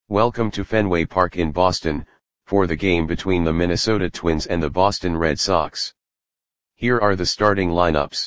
Welcome to Fenway Park in Boston, for the game between the Minnesota Twins and the Boston Red Sox. Here are the starting lineups.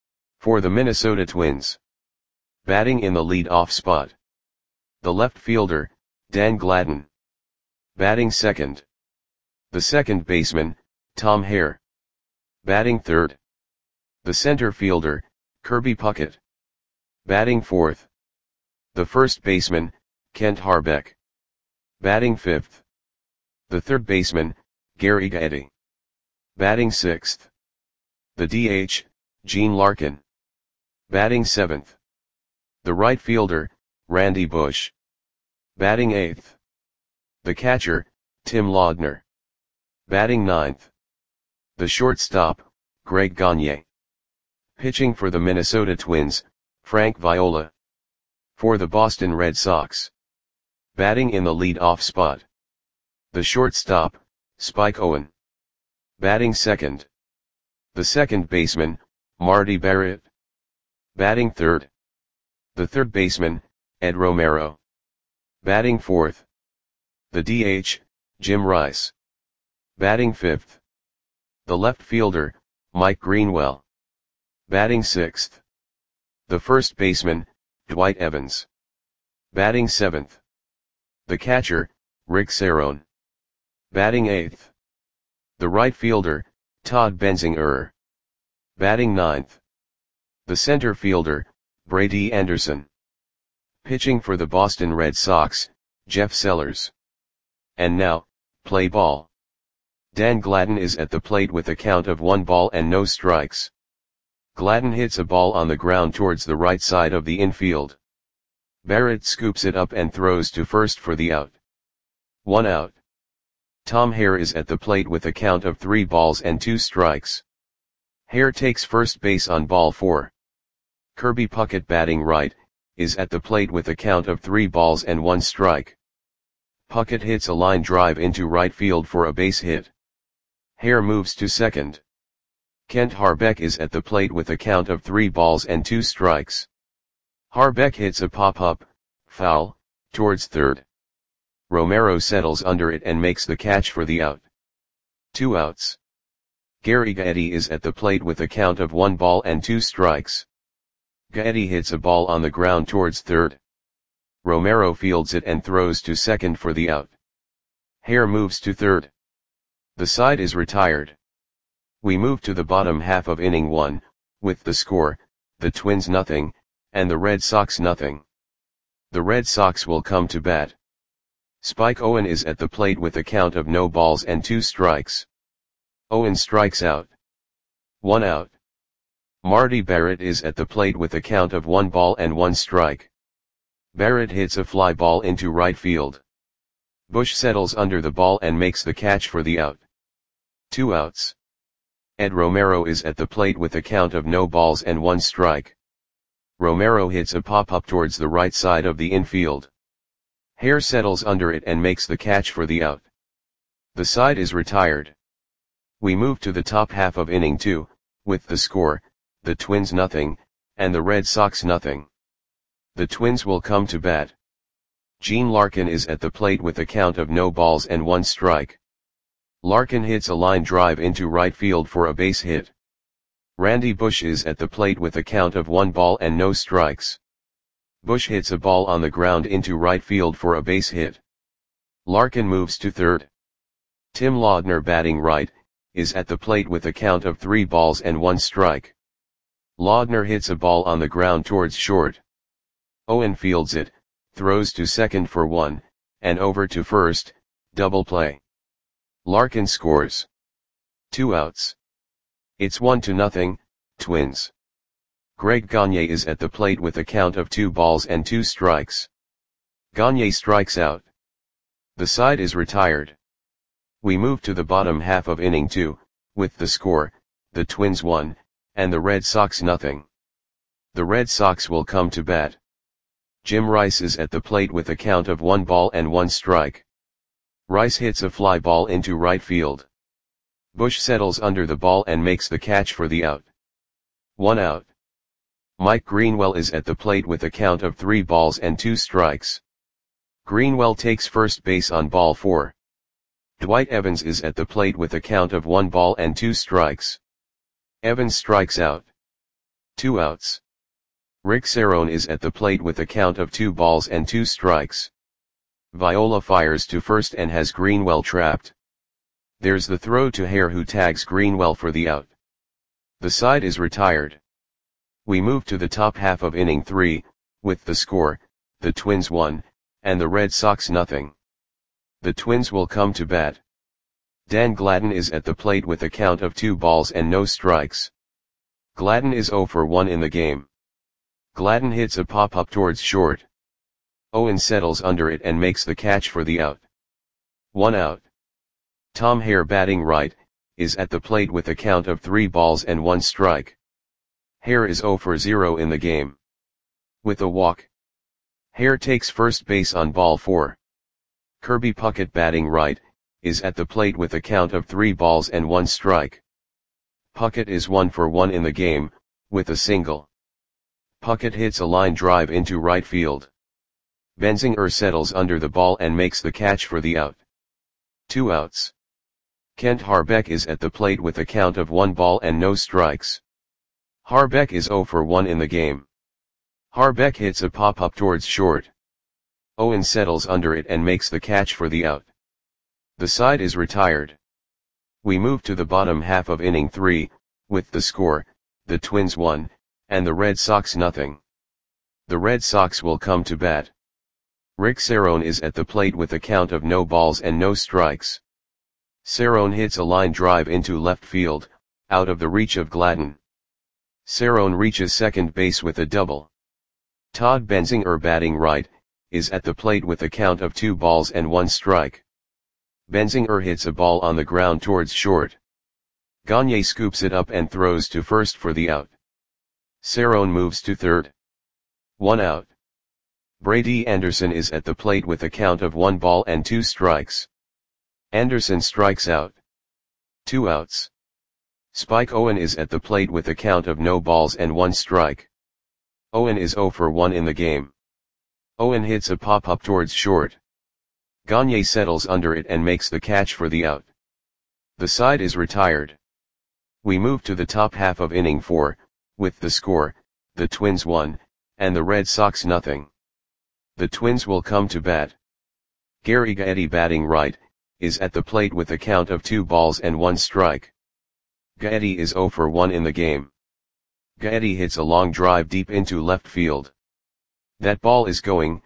For the Minnesota Twins. Batting in the lead-off spot. The left fielder, Dan Gladden. Batting second. The second baseman, Tom Hare. Batting third. The center fielder, Kirby Puckett. Batting fourth. The first baseman, Kent Hrbek. Batting fifth. The third baseman, Gary Gaetti. Batting sixth. The DH, Gene Larkin. Batting seventh. The right fielder, Randy Bush. Batting eighth. The catcher, Tim Laudner. Batting ninth. The shortstop, Greg Gagne. Pitching for the Minnesota Twins, Frank Viola. For the Boston Red Sox. Batting in the lead-off spot. The shortstop, Spike Owen. Batting second. The second baseman, Marty Barrett. Batting third. The third baseman, Ed Romero. Batting fourth. The DH, Jim Rice. Batting fifth. The left fielder, Mike Greenwell. Batting sixth. The first baseman, Dwight Evans. Batting seventh. The catcher, Rick Cerone. Batting eighth. The right fielder, Todd Benzinger. Batting ninth. The center fielder, Brady Anderson. Pitching for the Boston Red Sox, Jeff Sellers. And now, play ball. Dan Gladden is at the plate with a count of 1 ball and no strikes. Gladden hits a ball on the ground towards the right side of the infield. Barrett scoops it up and throws to first for the out. 1 out. Tom Hare is at the plate with a count of 3 balls and 2 strikes. Hare takes first base on ball 4. Kirby Puckett, batting right, is at the plate with a count of 3 balls and 1 strike. Puckett hits a line drive into right field for a base hit. Hare moves to second. Kent Hrbek is at the plate with a count of 3 balls and 2 strikes. Hrbek hits a pop-up, foul, towards third. Romero settles under it and makes the catch for the out. 2 outs. Gary Gaetti is at the plate with a count of 1 ball and 2 strikes. Gaetti hits a ball on the ground towards third. Romero fields it and throws to second for the out. Hare moves to third. The side is retired. We move to the bottom half of inning 1, with the score, the Twins 0, and the Red Sox 0. The Red Sox will come to bat. Spike Owen is at the plate with a count of no balls and 2 strikes. Owen strikes out. 1 out. Marty Barrett is at the plate with a count of 1 ball and 1 strike. Barrett hits a fly ball into right field. Bush settles under the ball and makes the catch for the out. 2 outs. Ed Romero is at the plate with a count of no balls and 1 strike. Romero hits a pop-up towards the right side of the infield. Hare settles under it and makes the catch for the out. The side is retired. We move to the top half of inning 2, with the score, the Twins 0, and the Red Sox 0. The Twins will come to bat. Gene Larkin is at the plate with a count of no balls and 1 strike. Larkin hits a line drive into right field for a base hit. Randy Bush is at the plate with a count of 1 ball and no strikes. Bush hits a ball on the ground into right field for a base hit. Larkin moves to third. Tim Laudner, batting right, is at the plate with a count of 3 balls and 1 strike. Laudner hits a ball on the ground towards short. Owen fields it, throws to second for 1, and over to first, double play. Larkin scores. 2 outs. It's 1-0, Twins. Greg Gagne is at the plate with a count of 2 balls and 2 strikes. Gagne strikes out. The side is retired. We move to the bottom half of inning 2, with the score, the Twins 1, and the Red Sox 0. The Red Sox will come to bat. Jim Rice is at the plate with a count of 1 ball and 1 strike. Rice hits a fly ball into right field. Bush settles under the ball and makes the catch for the out. 1 out. Mike Greenwell is at the plate with a count of 3 balls and 2 strikes. Greenwell takes first base on ball 4. Dwight Evans is at the plate with a count of 1 ball and 2 strikes. Evans strikes out. 2 outs. Rick Cerrone is at the plate with a count of 2 balls and 2 strikes. Viola fires to first and has Greenwell trapped. There's the throw to Hare, who tags Greenwell for the out. The side is retired. We move to the top half of inning 3, with the score, the Twins 1, and the Red Sox nothing. The Twins will come to bat. Dan Gladden is at the plate with a count of 2 balls and no strikes. Gladden is 0 for 1 in the game. Gladden hits a pop-up towards short. Owen settles under it and makes the catch for the out. 1 out. Tom Hare, batting right, is at the plate with a count of 3 balls and 1 strike. Hare is 0 for 0 in the game. With a walk. Hare takes first base on ball 4. Kirby Puckett, batting right, is at the plate with a count of 3 balls and 1 strike. Puckett is 1 for 1 in the game, with a single. Puckett hits a line drive into right field. Benzinger settles under the ball and makes the catch for the out. 2 outs. Kent Harbeck is at the plate with a count of 1 ball and no strikes. Harbeck is 0 for 1 in the game. Harbeck hits a pop-up towards short. Owen settles under it and makes the catch for the out. The side is retired. We move to the bottom half of inning 3, with the score, the Twins 1, and the Red Sox nothing. The Red Sox will come to bat. Rick Cerrone is at the plate with a count of no balls and no strikes. Cerrone hits a line drive into left field, out of the reach of Gladden. Cerrone reaches second base with a double. Todd Benzinger, batting right, is at the plate with a count of 2 balls and 1 strike. Benzinger hits a ball on the ground towards short. Gagne scoops it up and throws to first for the out. Cerrone moves to third. 1 out. Brady Anderson is at the plate with a count of 1 ball and 2 strikes. Anderson strikes out. 2 outs. Spike Owen is at the plate with a count of no balls and 1 strike. Owen is 0 for 1 in the game. Owen hits a pop-up towards short. Gagne settles under it and makes the catch for the out. The side is retired. We move to the top half of inning 4, with the score, the Twins 1, and the Red Sox nothing. The Twins will come to bat. Gary Gaetti, batting right, is at the plate with a count of 2 balls and 1 strike. Gaetti is 0 for 1 in the game. Gaetti hits a long drive deep into left field. That ball is gone.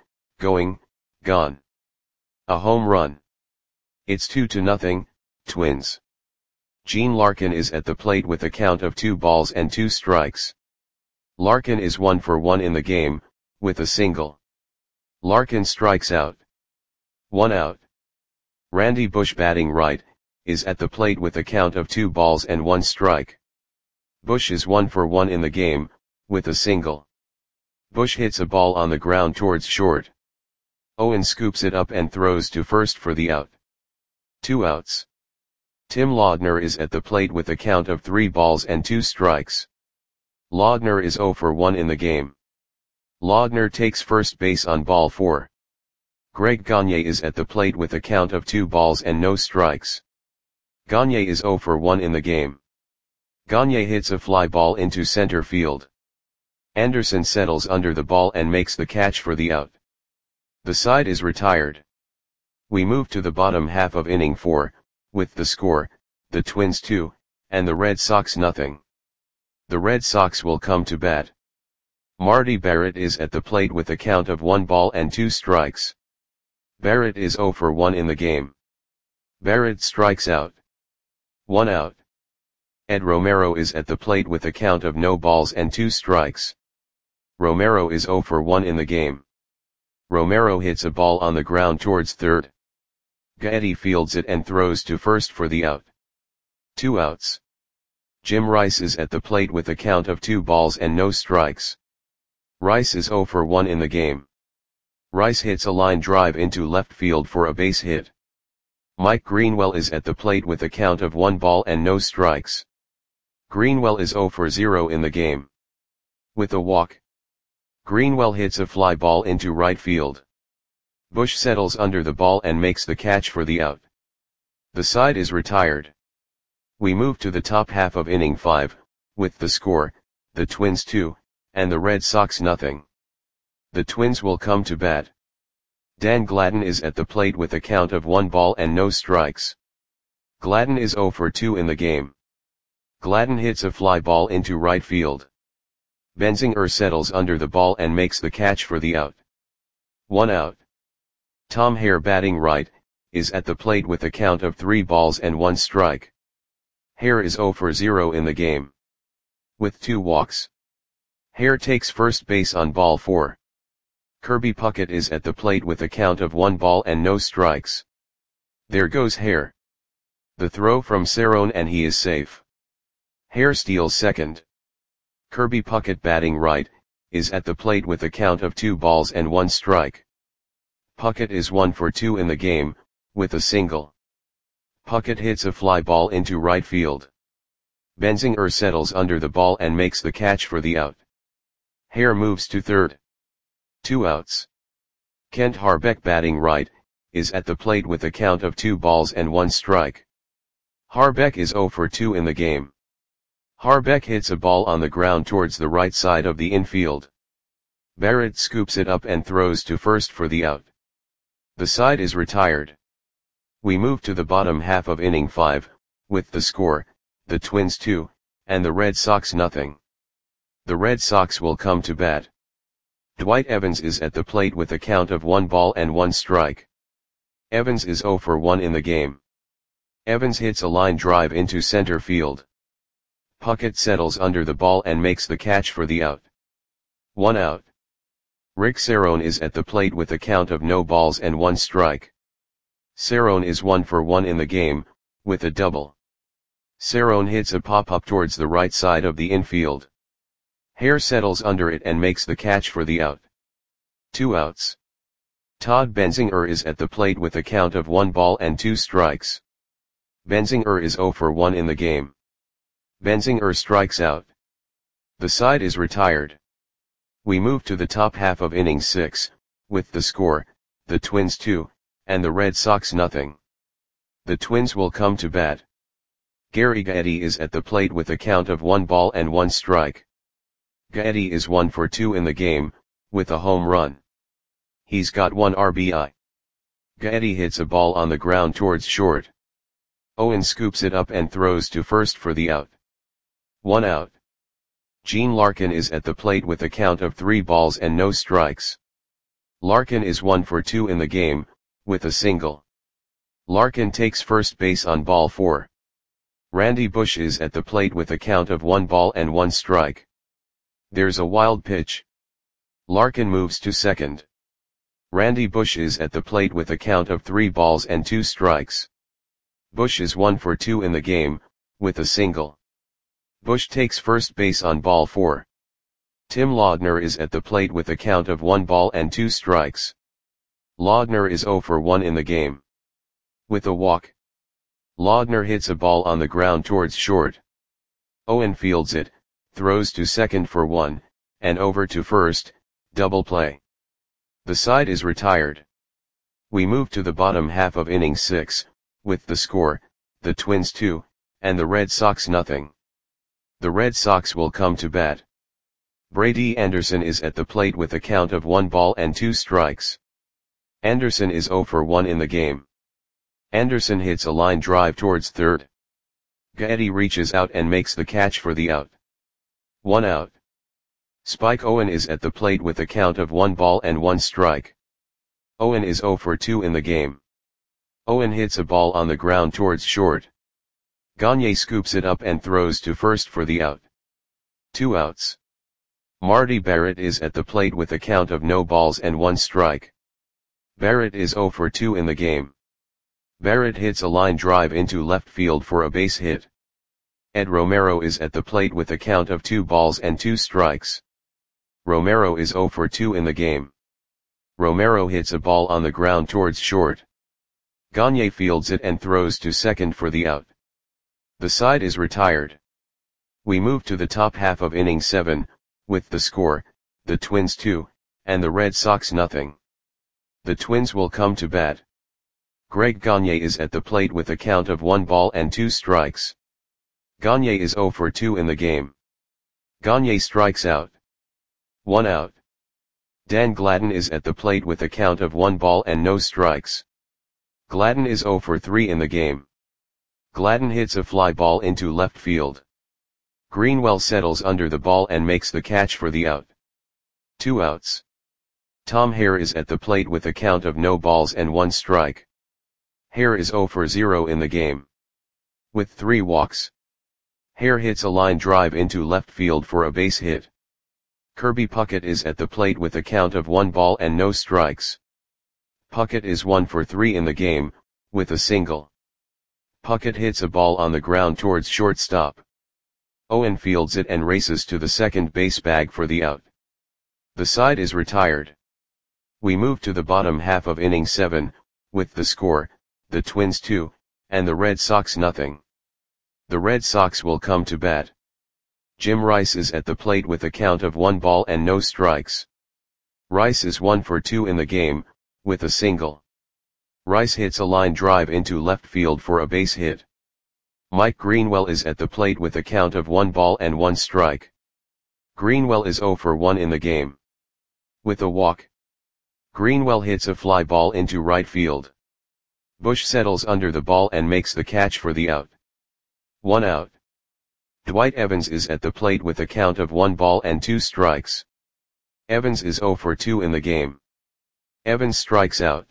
A home run. It's 2-0, Twins. Gene Larkin is at the plate with a count of 2 balls and 2 strikes. Larkin is 1 for 1 in the game, with a single. Larkin strikes out. 1 out. Randy Bush, batting right, is at the plate with a count of 2 balls and 1 strike. Bush is 1 for 1 in the game, with a single. Bush hits a ball on the ground towards short. Owen scoops it up and throws to first for the out. 2 outs. Tim Laudner is at the plate with a count of 3 balls and 2 strikes. Laudner is 0 for 1 in the game. Laudner takes first base on ball 4. Greg Gagne is at the plate with a count of 2 balls and no strikes. Gagne is 0 for 1 in the game. Gagne hits a fly ball into center field. Anderson settles under the ball and makes the catch for the out. The side is retired. We move to the bottom half of inning 4, with the score, the Twins 2, and the Red Sox nothing. The Red Sox will come to bat. Marty Barrett is at the plate with a count of 1 ball and 2 strikes. Barrett is 0 for 1 in the game. Barrett strikes out. 1 out. Ed Romero is at the plate with a count of no balls and 2 strikes. Romero is 0 for 1 in the game. Romero hits a ball on the ground towards third. Gaetti fields it and throws to first for the out. 2 outs. Jim Rice is at the plate with a count of 2 balls and no strikes. Rice is 0 for 1 in the game. Rice hits a line drive into left field for a base hit. Mike Greenwell is at the plate with a count of 1 ball and no strikes. Greenwell is 0 for 0 in the game. With a walk. Greenwell hits a fly ball into right field. Bush settles under the ball and makes the catch for the out. The side is retired. We move to the top half of inning 5, with the score, the Twins 2, and the Red Sox nothing. The Twins will come to bat. Dan Gladden is at the plate with a count of 1 ball and no strikes. Gladden is 0 for 2 in the game. Gladden hits a fly ball into right field. Benzinger settles under the ball and makes the catch for the out. 1 out. Tom Hare, batting right, is at the plate with a count of 3 balls and 1 strike. Hare is 0 for 0 in the game. With 2 walks. Hare takes first base on ball 4. Kirby Puckett is at the plate with a count of 1 ball and no strikes. There goes Hare. The throw from Cerrone and he is safe. Hare steals second. Kirby Puckett, batting right, is at the plate with a count of 2 balls and 1 strike. Puckett is 1 for 2 in the game, with a single. Puckett hits a fly ball into right field. Benzinger settles under the ball and makes the catch for the out. Hare moves to third. 2 outs. Kent Harbeck, batting right, is at the plate with a count of 2 balls and 1 strike. Harbeck is 0 for 2 in the game. Harbeck hits a ball on the ground towards the right side of the infield. Barrett scoops it up and throws to first for the out. The side is retired. We move to the bottom half of inning 5, with the score, the Twins 2, and the Red Sox nothing. The Red Sox will come to bat. Dwight Evans is at the plate with a count of 1 ball and 1 strike. Evans is 0 for 1 in the game. Evans hits a line drive into center field. Puckett settles under the ball and makes the catch for the out. 1 out. Rick Cerrone is at the plate with a count of no balls and 1 strike. Cerrone is 1 for 1 in the game, with a double. Cerrone hits a pop-up towards the right side of the infield. Hare settles under it and makes the catch for the out. 2 outs. Todd Benzinger is at the plate with a count of 1 ball and 2 strikes. Benzinger is 0 for 1 in the game. Benzinger strikes out. The side is retired. We move to the top half of inning 6, with the score, the Twins 2, and the Red Sox nothing. The Twins will come to bat. Gary Gaetti is at the plate with a count of 1 ball and 1 strike. Gaetti is 1 for 2 in the game, with a home run. He's got 1 RBI. Gaetti hits a ball on the ground towards short. Owen scoops it up and throws to first for the out. 1 out. Gene Larkin is at the plate with a count of 3 balls and no strikes. Larkin is 1 for 2 in the game, with a single. Larkin takes first base on ball 4. Randy Bush is at the plate with a count of 1 ball and 1 strike. There's a wild pitch. Larkin moves to second. Randy Bush is at the plate with a count of 3 balls and 2 strikes. Bush is 1 for 2 in the game, with a single. Bush takes first base on ball 4. Tim Laudner is at the plate with a count of 1 ball and 2 strikes. Laudner is 0 for 1 in the game. With a walk. Laudner hits a ball on the ground towards short. Owen fields it, throws to second for 1, and over to first, double play. The side is retired. We move to the bottom half of inning 6, with the score, the Twins 2, and the Red Sox nothing. The Red Sox will come to bat. Brady Anderson is at the plate with a count of 1 ball and 2 strikes. Anderson is 0 for 1 in the game. Anderson hits a line drive towards third. Gaetti reaches out and makes the catch for the out. 1 out. Spike Owen is at the plate with a count of 1 ball and 1 strike. Owen is 0 for 2 in the game. Owen hits a ball on the ground towards short. Gagne scoops it up and throws to first for the out. 2 outs. Marty Barrett is at the plate with a count of no balls and 1 strike. Barrett is 0 for 2 in the game. Barrett hits a line drive into left field for a base hit. Ed Romero is at the plate with a count of 2 balls and 2 strikes. Romero is 0 for 2 in the game. Romero hits a ball on the ground towards short. Gagne fields it and throws to second for the out. The side is retired. We move to the top half of inning 7, with the score, the Twins 2, and the Red Sox nothing. The Twins will come to bat. Greg Gagne is at the plate with a count of 1 ball and 2 strikes. Gagne is 0 for 2 in the game. Gagne strikes out. 1 out. Dan Gladden is at the plate with a count of 1 ball and no strikes. Gladden is 0 for 3 in the game. Gladden hits a fly ball into left field. Greenwell settles under the ball and makes the catch for the out. 2 outs. Tom Hare is at the plate with a count of no balls and 1 strike. Hare is 0 for 0 in the game. With 3 walks. Hare hits a line drive into left field for a base hit. Kirby Puckett is at the plate with a count of 1 ball and no strikes. Puckett is 1 for 3 in the game, with a single. Puckett hits a ball on the ground towards shortstop. Owen fields it and races to the second base bag for the out. The side is retired. We move to the bottom half of inning 7, with the score, the Twins 2, and the Red Sox nothing. The Red Sox will come to bat. Jim Rice is at the plate with a count of 1 ball and no strikes. Rice is 1 for 2 in the game, with a single. Rice hits a line drive into left field for a base hit. Mike Greenwell is at the plate with a count of 1 ball and 1 strike. Greenwell is 0 for 1 in the game. With a walk. Greenwell hits a fly ball into right field. Bush settles under the ball and makes the catch for the out. 1 out. Dwight Evans is at the plate with a count of 1 ball and 2 strikes. Evans is 0 for 2 in the game. Evans strikes out.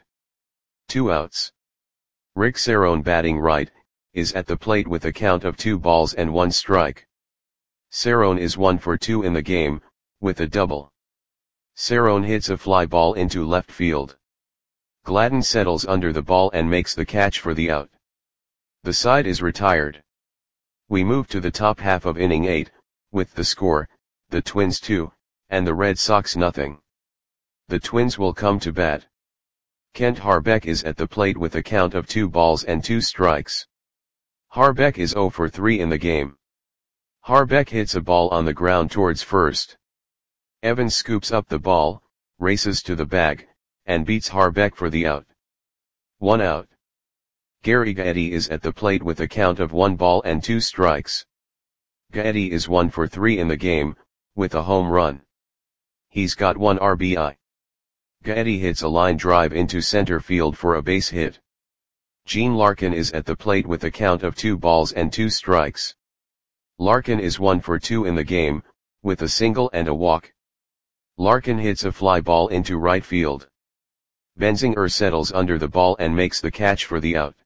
2 outs. Rick Cerrone, batting right, is at the plate with a count of 2 balls and 1 strike. Cerrone is 1 for 2 in the game, with a double. Cerrone hits a fly ball into left field. Gladden settles under the ball and makes the catch for the out. The side is retired. We move to the top half of inning 8, with the score, the Twins 2, and the Red Sox nothing. The Twins will come to bat. Kent Harbeck is at the plate with a count of 2 balls and 2 strikes. Harbeck is 0 for 3 in the game. Harbeck hits a ball on the ground towards first. Evans scoops up the ball, races to the bag, and beats Harbeck for the out. 1 out. Gary Gaetti is at the plate with a count of 1 ball and 2 strikes. Gaetti is 1 for 3 in the game, with a home run. He's got 1 RBI. Gaetti hits a line drive into center field for a base hit. Gene Larkin is at the plate with a count of 2 balls and 2 strikes. Larkin is 1 for 2 in the game, with a single and a walk. Larkin hits a fly ball into right field. Benzinger settles under the ball and makes the catch for the out.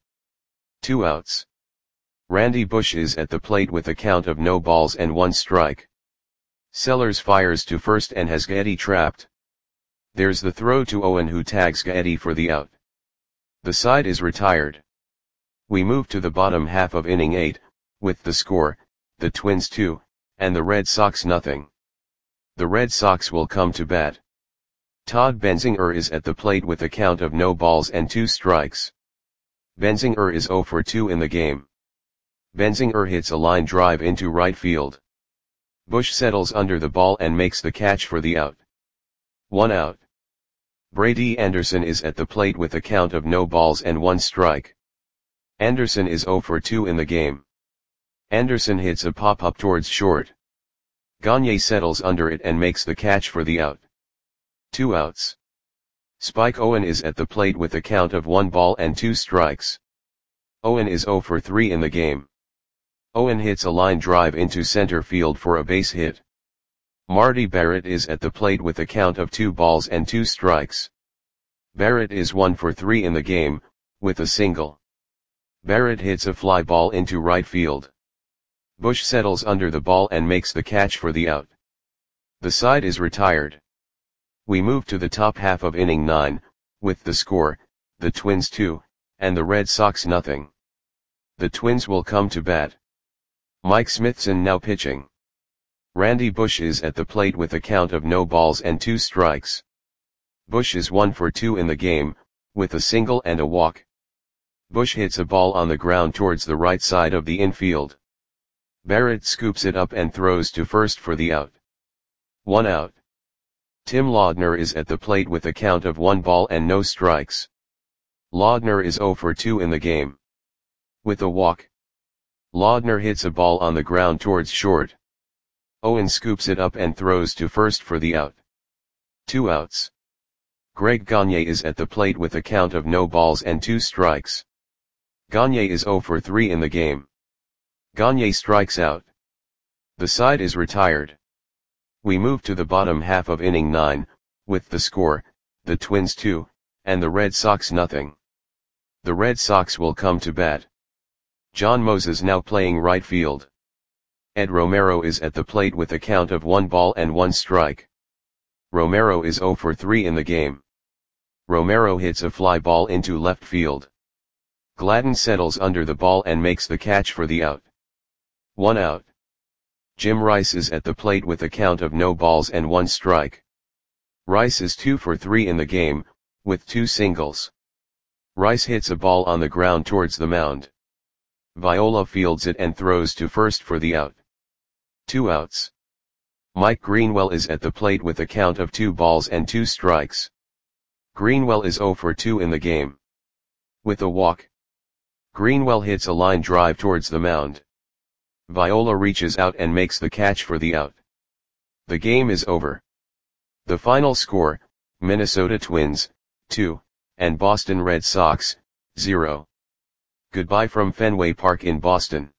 2 outs. Randy Bush is at the plate with a count of no balls and 1 strike. Sellers fires to first and has Gaetti trapped. There's the throw to Owen, who tags Gaetti for the out. The side is retired. We move to the bottom half of inning 8, with the score, the Twins 2, and the Red Sox nothing. The Red Sox will come to bat. Todd Benzinger is at the plate with a count of no balls and 2 strikes. Benzinger is 0 for 2 in the game. Benzinger hits a line drive into right field. Bush settles under the ball and makes the catch for the out. 1 out. Brady Anderson is at the plate with a count of no balls and 1 strike. Anderson is 0 for 2 in the game. Anderson hits a pop-up towards short. Gagne settles under it and makes the catch for the out. 2 outs. Spike Owen is at the plate with a count of 1 ball and 2 strikes. Owen is 0 for 3 in the game. Owen hits a line drive into center field for a base hit. Marty Barrett is at the plate with a count of 2 balls and 2 strikes. Barrett is 1 for 3 in the game, with a single. Barrett hits a fly ball into right field. Bush settles under the ball and makes the catch for the out. The side is retired. We move to the top half of inning 9, with the score, the Twins 2, and the Red Sox nothing. The Twins will come to bat. Mike Smithson now pitching. Randy Bush is at the plate with a count of no balls and 2 strikes. Bush is 1 for 2 in the game, with a single and a walk. Bush hits a ball on the ground towards the right side of the infield. Barrett scoops it up and throws to first for the out. 1 out. Tim Laudner is at the plate with a count of 1 ball and no strikes. Laudner is 0 for 2 in the game. With a walk, Laudner hits a ball on the ground towards short. Owen scoops it up and throws to first for the out. 2 outs. Greg Gagne is at the plate with a count of no balls and 2 strikes. Gagne is 0 for 3 in the game. Gagne strikes out. The side is retired. We move to the bottom half of inning 9, with the score, the Twins 2, and the Red Sox nothing. The Red Sox will come to bat. John Moses now playing right field. Ed Romero is at the plate with a count of 1 ball and 1 strike. Romero is 0 for 3 in the game. Romero hits a fly ball into left field. Gladden settles under the ball and makes the catch for the out. 1 out. Jim Rice is at the plate with a count of no balls and 1 strike. Rice is 2 for 3 in the game, with 2 singles. Rice hits a ball on the ground towards the mound. Viola fields it and throws to first for the out. 2 outs. Mike Greenwell is at the plate with a count of 2 balls and 2 strikes. Greenwell is 0 for 2 in the game. With a walk, Greenwell hits a line drive towards the mound. Viola reaches out and makes the catch for the out. The game is over. The final score, Minnesota Twins, 2, and Boston Red Sox, 0. Goodbye from Fenway Park in Boston.